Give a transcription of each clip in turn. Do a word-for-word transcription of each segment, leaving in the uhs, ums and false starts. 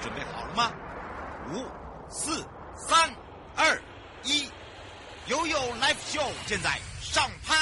准备好了吗？五、四、三、二、一，悠悠 Live Show 现在上拍。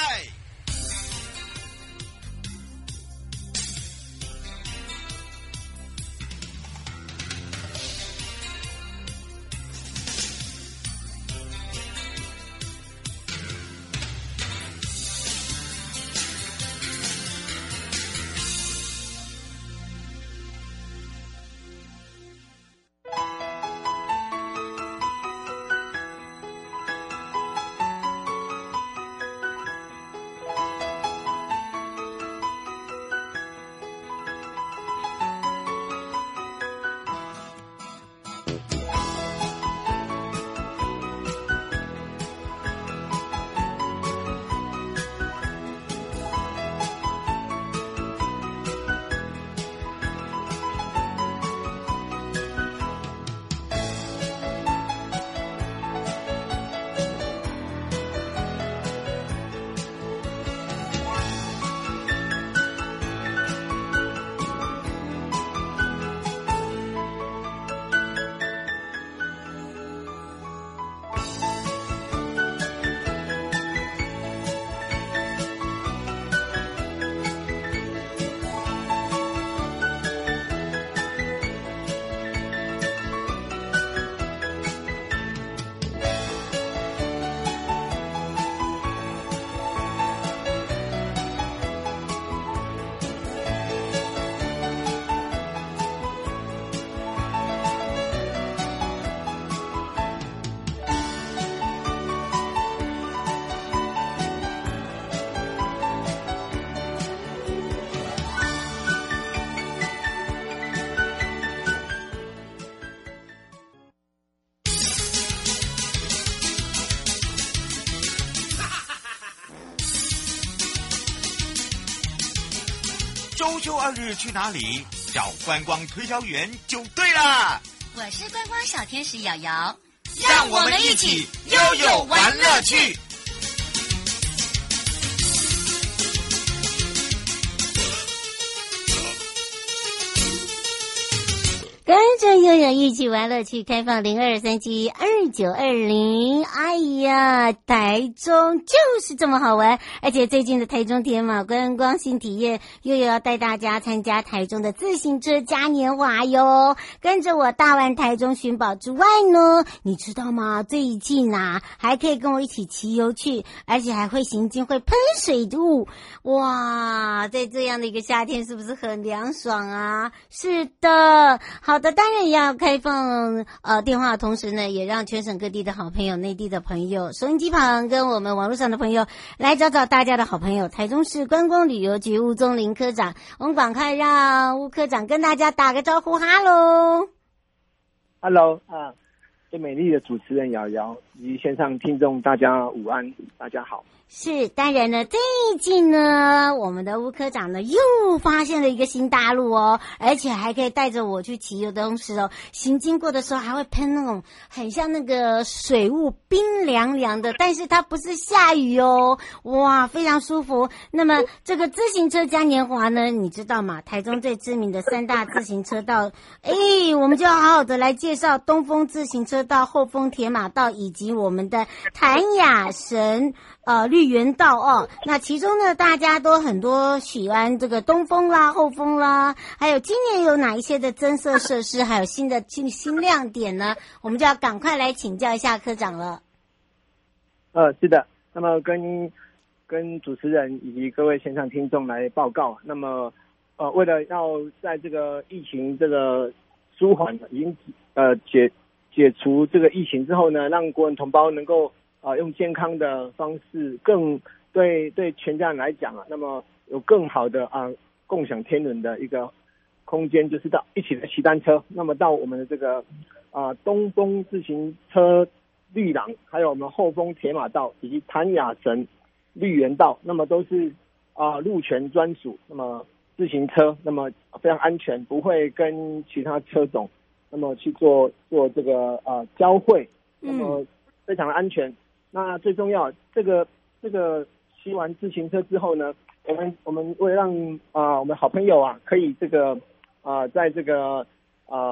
周休二日去哪里？找观光推销员就对了。 我是观光小天使瑶瑶， 让我们一起悠悠玩乐趣。 跟着悠悠一起玩乐趣，开放零二三七二九二零。哎呀，台中就是这么好玩，而且最近的台中铁马观光新体验，悠悠要带大家参加台中的自行车嘉年华哟。跟着我大玩台中寻宝之外呢，你知道吗？最近啊，还可以跟我一起骑游去，而且还会行进，会喷水雾。哇，在这样的一个夏天，是不是很凉爽啊？是的，好的，当然也要开放呃电话的同时呢，也让全省各地的好朋友、内地的朋友、收音机旁跟我们网络上的朋友来找找大家的好朋友，台中市观光旅游局吴宗林科长。我们赶快让吴科长跟大家打个招呼，哈喽， 哈喽啊，最美丽的主持人瑶瑶以及线上听众大家午安，大家好。 是，当然呢，最近呢，我们的吴科长呢又发现了一个新大陆哦，而且还可以带着我去骑游的同时哦，行经过的时候还会喷那种很像那个水雾，冰凉凉的，但是它不是下雨哦，哇，非常舒服。那么这个自行车嘉年华呢，你知道吗？台中最知名的三大自行车道，哎，我们就要好好的来介绍东风自行车道、后丰铁马道以及我们的潭雅神呃绿园道哦。那其中呢，大家都很多喜欢这个东风啦、后丰啦，还有今年有哪一些的增设设施，还有新的新新亮点呢？我们就要赶快来请教一下科长了。 呃，是的，那么跟跟主持人以及各位线上听众来报告。那么呃，为了要在这个疫情这个舒缓已经呃解解除这个疫情之后呢，让国人同胞能够啊、呃、用健康的方式更对对全家人来讲啊，那么有更好的啊、呃、共享天伦的一个空间，就是到一起的骑单车，那么到我们的这个啊、呃、东风自行车绿廊，还有我们后丰铁马道以及潭雅神绿园道，那么都是啊、呃、路权专属，那么自行车那么非常安全，不会跟其他车种那么去做做这个呃交汇，那么非常的安全。嗯、那最重要，这个这个骑完自行车之后呢，我们我们为了让啊、呃、我们好朋友啊可以这个啊、呃、在这个啊、呃、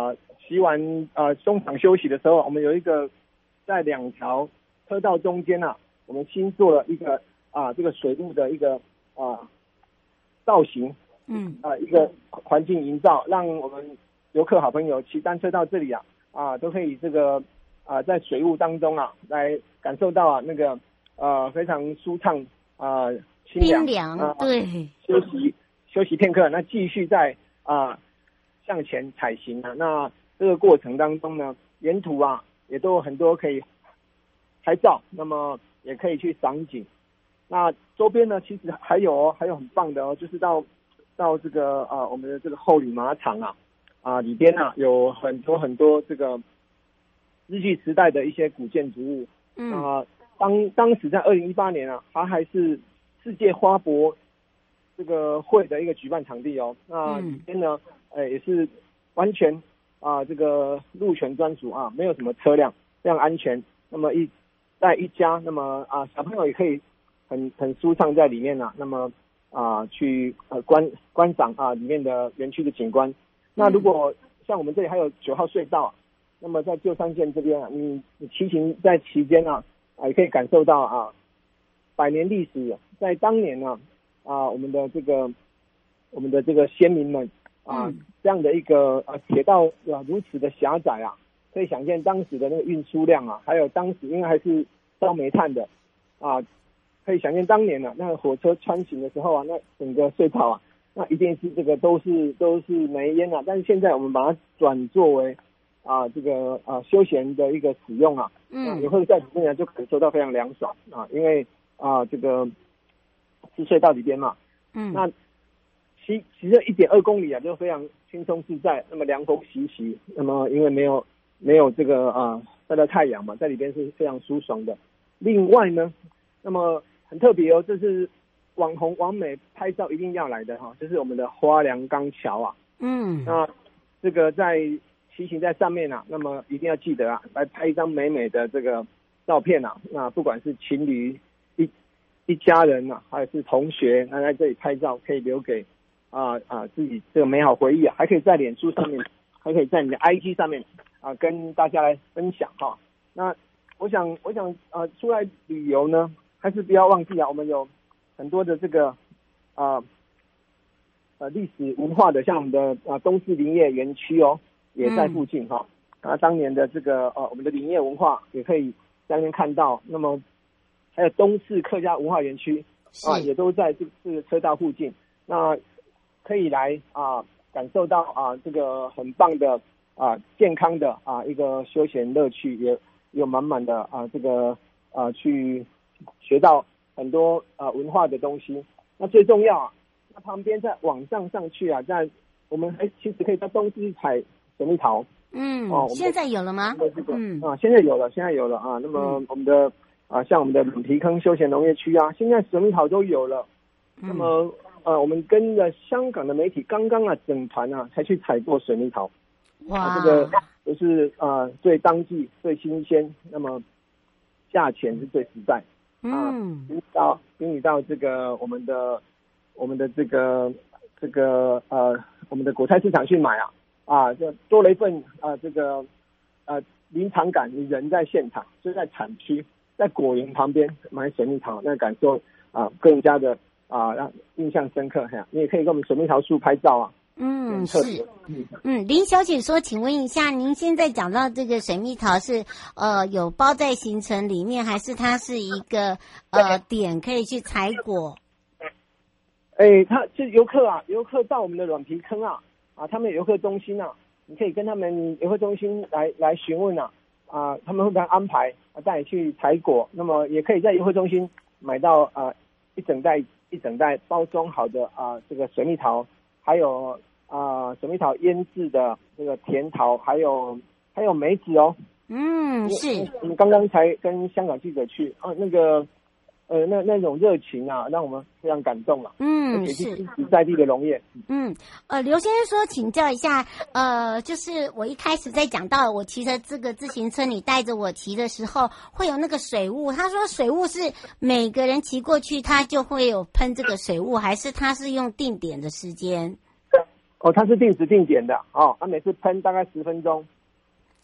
骑完呃中场休息的时候，我们有一个在两条车道中间啊，我们新做了一个啊这个水雾的一个啊造型， 嗯啊一个环境营造，让我们游客好朋友骑单车到这里啊啊都可以这个啊在水雾当中啊来感受到啊那个呃非常舒畅啊清凉冰凉， 啊对， 休息休息片刻，那继续在啊向前踩行啊。那这个过程当中呢，沿途啊也都有很多可以拍照，那么也可以去赏景。那周边呢，其实还有哦，还有很棒的哦，就是到到这个啊我们的这个后里马场啊啊里边啊有很多很多这个日据时代的一些古建筑物。 嗯啊、当当时在二零一八年啊，它还是世界花博这个会的一个举办场地哦。那里边呢，呃也是完全啊、这个路权专属啊，没有什么车辆，非常安全。那么一在一家，那么啊小朋友也可以很很舒畅在里面啊，那么啊去呃观观赏啊里面的园区的景观。那如果像我们这里还有九号隧道，那么在旧山线这边啊，你你骑行在期间啊啊也可以感受到啊百年历史，在当年呢啊我们的这个我们的这个先民们啊、嗯、这样的一个啊铁道啊如此的狭窄啊，可以想见当时的那个运输量啊，还有当时因为还是烧煤炭的啊，可以想见当年呢、啊、那个火车穿行的时候啊，那整个隧道啊，那一定是这个都是都是煤烟啊，但是现在我们把它转作为啊这个啊休闲的一个使用啊，嗯，也会在里面呢就感受到非常凉爽啊，因为啊这个是隧道里边嘛，嗯，那骑骑了一点二公里啊，就非常轻松自在，那么凉风习习，那么因为没有没有这个啊晒到太阳嘛，在里边是非常舒爽的。另外呢，那么很特别哦，这是网红网美拍照一定要来的哈，就是我们的花梁钢桥啊，嗯，那这个在骑行在上面啊，那么一定要记得啊，来拍一张美美的这个照片啊，那不管是情侣一一家人啊，还是同学，那在这里拍照可以留给啊啊自己这个美好回忆啊，还可以在脸书上面，还可以在你的 I G 上面啊跟大家来分享哈。那我想我想啊出来旅游呢，还是不要忘记啊，我们有很多的这个啊呃历史文化的，像我们的啊东势林业园区哦，也在附近哈。嗯、啊，当年的这个呃我们的林业文化也可以在那边看到。那么还有东势客家文化园区啊，也都在这这个车道附近。那可以来啊感受到啊这个很棒的啊健康的啊一个休闲乐趣，也有满满的啊这个啊去学到很多啊文化的东西。那最重要啊，那旁边再往上上去啊，在我们还其实可以在东势采水蜜桃。嗯，哦，现在有了吗？这个、嗯啊，现在有了，现在有了啊。那么我们的、嗯、啊，像我们的冷皮坑休闲农业区啊，现在水蜜桃都有了。嗯、那么呃，我们跟着香港的媒体刚刚啊，整团啊才去采过水蜜桃。哇，啊、这个都是啊最当季、最新鲜，那么价钱是最实在。嗯，比你到比你到这个我们的我们的这个这个呃我们的果菜市场去买啊。啊，就多了一份啊，这个呃临场感，你人在现场，就在产区，在果园旁边买水蜜桃，那感受啊更加的啊让印象深刻哈。你也可以跟我们水蜜桃树拍照啊。嗯，是。嗯，林小姐说，请问一下，您现在讲到这个水蜜桃是呃有包在行程里面，还是它是一个呃点可以去采果？哎，他就游客啊，游客到我们的软皮坑啊。啊，他们有游客中心啊，你可以跟他们游客中心来来询问啊，啊，他们会帮安排啊带你去采果，那么也可以在游客中心买到啊一整袋一整袋包装好的啊这个水蜜桃，还有啊水蜜桃腌制的这个甜桃，还有还有梅子哦。嗯，是。我们刚刚才跟香港记者去啊，那个。呃，那那种热情啊，让我们非常感动了。嗯，是支持在地的农业。嗯，呃，刘先生说，请教一下，呃，就是我一开始在讲到我骑着这个自行车，你带着我骑的时候，会有那个水雾。他说水雾是每个人骑过去，他就会有喷这个水雾，还是他是用定点的时间？哦，他是定时定点的哦，他每次喷大概十分钟，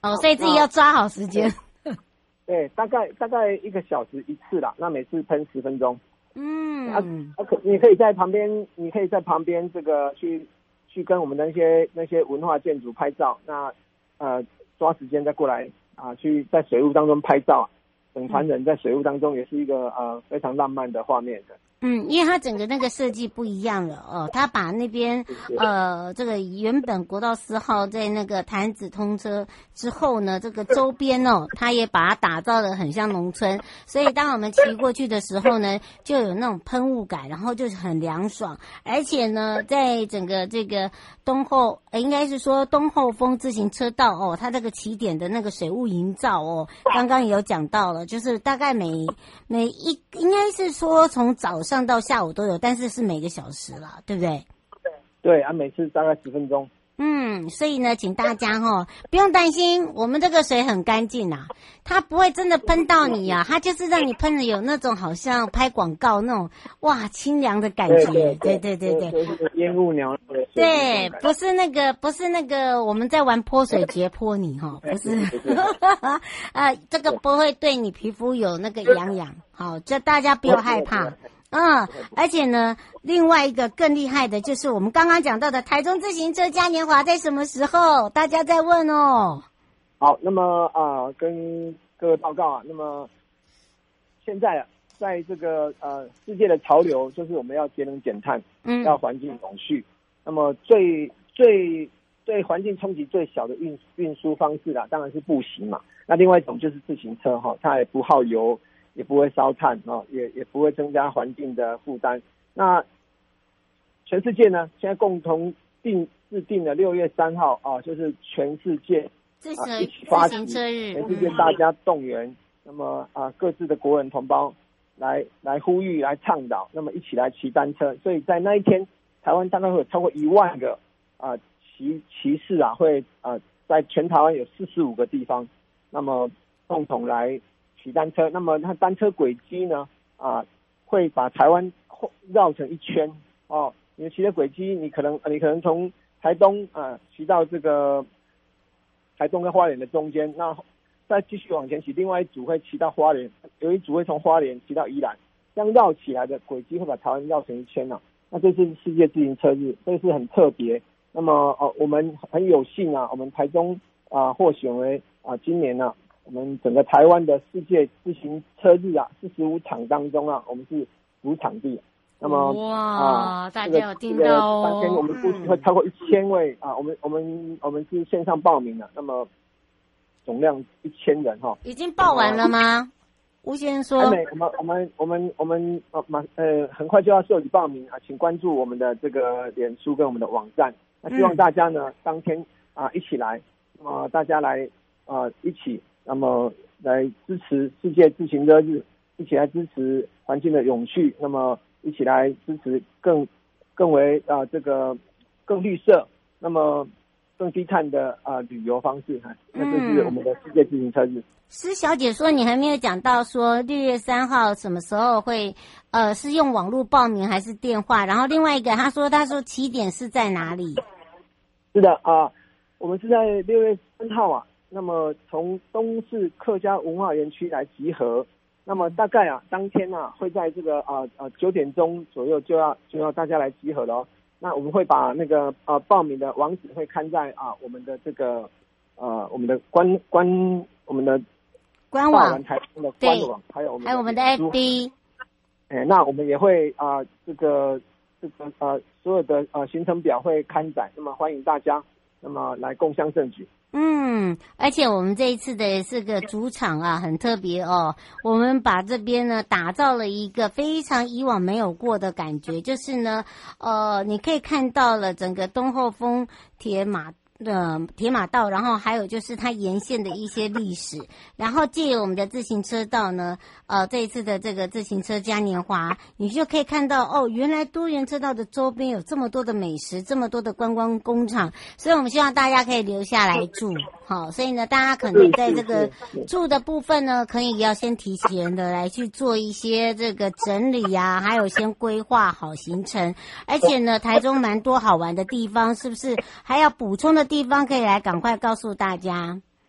哦，所以自己要抓好时间。 对，大概大概一个小时一次啦，那每次喷十分钟。 嗯， 啊，啊可你可以在旁边，你可以在旁边这个去去跟我们的那些那些文化建筑拍照，那呃抓时间再过来啊，去在水雾当中拍照，整团人在水雾当中也是一个呃非常浪漫的画面的。 嗯，因为它整个那个设计不一样了哦，它把那边呃这个原本国道四号在那个潭子通车之后呢，这个周边哦，它也把它打造得很像农村，所以当我们骑过去的时候呢，就有那种喷雾感，然后就是很凉爽，而且呢，在整个这个东后，呃应该是说东后峰自行车道哦，它这个起点的那个水雾营造哦，刚刚也有讲到了，就是大概每每一应该是说从早上上到下午都有，但是是每个小时啦，对不对？ 对啊，每次大概十分钟。 嗯，所以呢，请大家哈不用担心，我们这个水很干净啊，它不会真的喷到你啊，它就是让你喷的有那种好像拍广告那种哇清凉的感觉，对对对对， 就是烟雾缭绕的。 对，不是那个不是那个我们在玩泼水节泼你哈，不是，啊，这个不会对你皮肤有那个痒痒，好，这大家不要害怕。嗯，而且呢，另外一个更厉害的就是我们刚刚讲到的台中自行车嘉年华在什么时候？大家在问哦。 好，那么啊、呃，跟各位报告啊，那么现在啊，在这个呃世界的潮流，就是我们要节能减碳， 嗯， 要环境永续。那么最最对环境冲击最小的运运输方式啊，当然是步行嘛。那另外一种就是自行车哈，它也不耗油。也不会烧炭哦，也也不会增加环境的负担。那全世界呢，现在共同定制定了六月三号啊，就是全世界自啊一起发起， 行车日， 全世界大家动员，嗯、那么啊各自的国人同胞来来呼吁、来倡导，那么一起来骑单车。所以在那一天，台湾大概会有超过一万个啊骑骑士啊，会啊在全台湾有四十五个地方，那么共同来骑单车。那么它单车轨迹呢啊会把台湾绕成一圈哦。你骑的轨迹，你可能你可能从台东啊骑到这个台东跟花莲的中间，那再继续往前骑，另外一组会骑到花莲，有一组会从花莲骑到宜兰，这样绕起来的轨迹会把台湾绕成一圈啊。那这是世界自行车日，这是很特别。那么哦，我们很有幸啊，我们台中啊获选为啊今年呢、啊。我们整个台湾的世界自行车日啊，四十五场当中啊，我们是主场地。那么哇， 啊， 大家有听到哦？ 当天我们估计会超过一千位啊，我们我们我们是线上报名的，那么总量一千人哈。 已经报完了吗？吴先生说， 还没，我们我们我们我们呃马呃很快就要受理报名啊，请关注我们的这个脸书跟我们的网站。那希望大家呢、嗯、当天啊一起来，那么大家来啊一起。那么来支持世界自行车日，一起来支持环境的永续，那么一起来支持更更为啊、呃、这个更绿色，那么更低碳的啊、呃、旅游方式哈。那这是我们的世界自行车日。 施小姐说你还没有讲到说六月三号什么时候会呃是用网络报名还是电话？然后另外一个她说她说起点是在哪里？ 是的啊、呃，我们是在六月三号啊。那么从东市客家文化园区来集合，那么大概啊当天啊会在这个啊啊九点钟左右就要就要大家来集合了哦。那我们会把那个啊报名的网址会看在啊我们的这个呃我们的官官我们的官网台中的官网，还有我们还有我们的 F B。 哎，那我们也会啊这个这个呃所有的呃行程表会刊载，那么欢迎大家那么来共襄盛举。 嗯，而且我们这一次的是个主场啊，很特别哦。我们把这边呢打造了一个非常以往没有过的感觉，就是呢，呃，你可以看到了整个东后峰铁马呃铁马道，然后还有就是它沿线的一些历史，然后借由我们的自行车道呢，呃，这一次的这个自行车嘉年华，你就可以看到哦，原来多元车道的周边有这么多的美食，这么多的观光工厂，所以我们希望大家可以留下来住。好，所以呢，大家可能在这个住的部分呢，可以要先提前的来去做一些这个整理呀、啊，还有先规划好行程。而且呢，台中蛮多好玩的地方，是不是还要补充的地方可以来赶快告诉大家？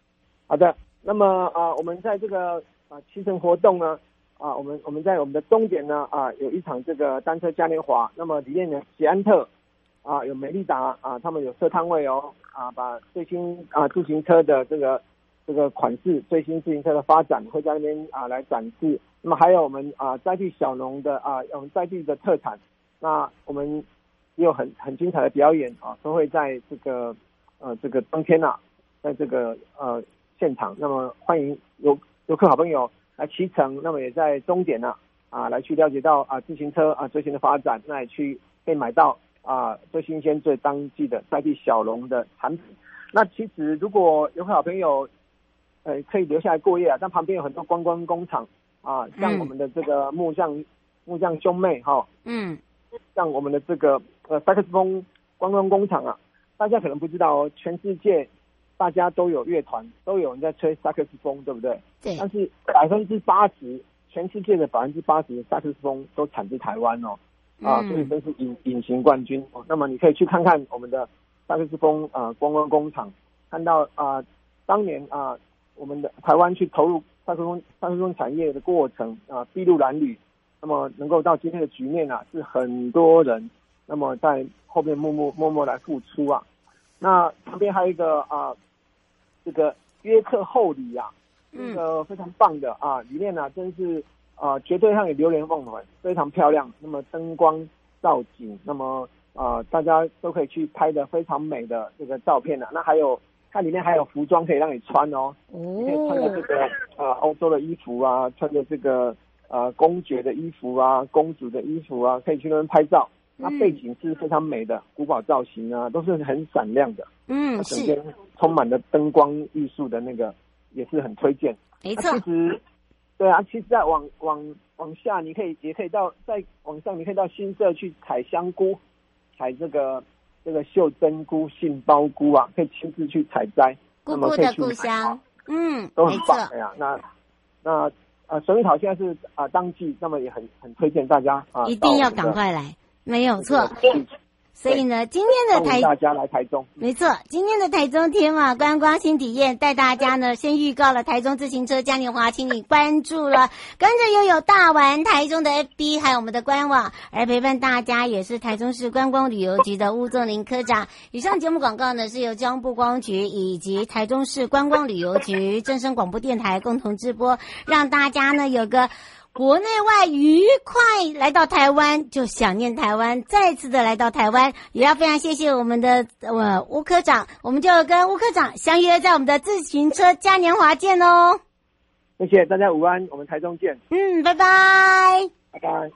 好的，那么啊、呃，我们在这个啊骑乘活动呢，啊，我们我们在我们的终点呢啊，有一场这个单车嘉年华，那么里面呢，捷安特啊，有美利达啊，他们有设摊位哦，啊，把最新啊自行车的这个这个款式，最新自行车的发展会在那边啊来展示。那么还有我们啊在地小农的啊，我们在地的特产，那我们也有很很精彩的表演啊，都会在这个呃这个当天啊，在这个呃现场。那么欢迎游游客好朋友来骑乘，那么也在终点呢啊来去了解到啊自行车啊最新的发展，那也去可以买到啊最新鲜最当季的在地小农的产品。那其实如果游客好朋友呃可以留下来过夜啊，但旁边有很多观光工厂啊，像我们的这个木匠、嗯、木匠兄妹哈、哦，嗯，像我们的这个呃萨克斯风观光工厂啊，大家可能不知道哦，全世界大家都有乐团，都有人在吹萨克斯风，对不对？对。但是百分之八十，全世界的百分之八十萨克斯风都产自台湾哦，啊，所以真是隐隐形冠军哦。那么你可以去看看我们的萨克斯风啊观光工厂，看到啊当年啊我们的台湾去投入萨克斯风萨克斯风产业的过程啊筚路蓝缕，那么能够到今天的局面啊，是很多人那么在后面默默默默来付出啊。那旁边还有一个啊。这个约克厚礼啊，这个非常棒的啊，里面呢、啊、真是啊绝对让你流连忘返，非常漂亮。那么灯光造景，那么啊大家都可以去拍的非常美的这个照片啊。那还有它里面还有服装可以让你穿哦，你可以穿着这个啊欧洲的衣服啊，穿着这个呃公爵的衣服啊，公主的衣服啊，可以去那边拍照。那背景是非常美的，古堡造型啊，都是很闪亮的。嗯，是。整间充满了灯光艺术的那个，也是很推荐。没错。啊、其实，对啊，其实再往往往下，你可以也可以到再往上，你可以到新社去采香菇，采这个这个袖珍菇、杏鲍菇啊，可以亲自去采摘。姑姑的故乡，嗯，都很棒。哎呀，那那呃，水蜜桃现在是啊、呃、当季，那么也很很推荐大家啊，一定要赶快来。没有错，所以呢，今天的台大家来台中，没错，今天的台中天马观光新体验带大家呢，先预告了台中自行车嘉年华，请你关注了，跟着又有大玩台中的 F B， 还有我们的官网，而陪伴大家也是台中市观光旅游局的吴仲林科长。以上节目广告呢是由交通部观光局以及台中市观光旅游局正声广播电台共同直播，让大家呢有个国内外愉快来到台湾，就想念台湾，再次的来到台湾，也要非常谢谢我们的呃吴科长，我们就跟吴科长相约在我们的自行车嘉年华见哦。谢谢大家，午安，我们台中见。嗯，拜拜，拜拜。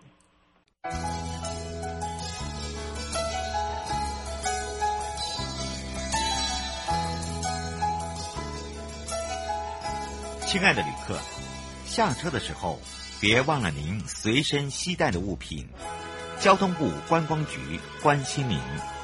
亲爱的旅客，下车的时候别忘了您随身携带的物品。交通部观光局关心您。